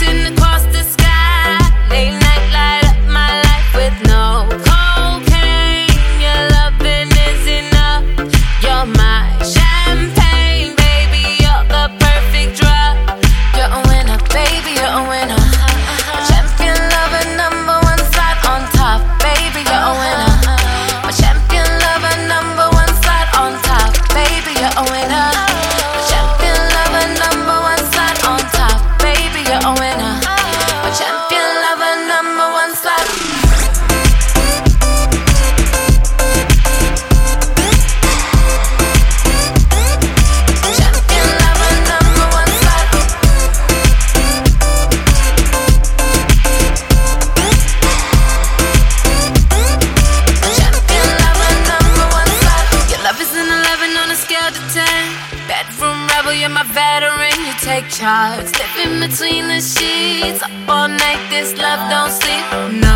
reaching across the sky. Late night, light up my life with no cocaine. Your loving is enough. You're my champagne, baby. You're the perfect drug. You're a winner, baby. You're a winner. A champion lover, number one slot on top, baby. You're a winner. A champion lover, number one slot on top, baby. You're a winner. A champion lover, number one slot on top, baby. You're a winner. A champion lover, number one slot. Champion lover, number one slot. Champion lover, number one slot. Your love is an 11 on a scale to 10. Bedroom rebel, you're my veteran. You take charge, slip in between the sheets. Up all night, this love don't sleep.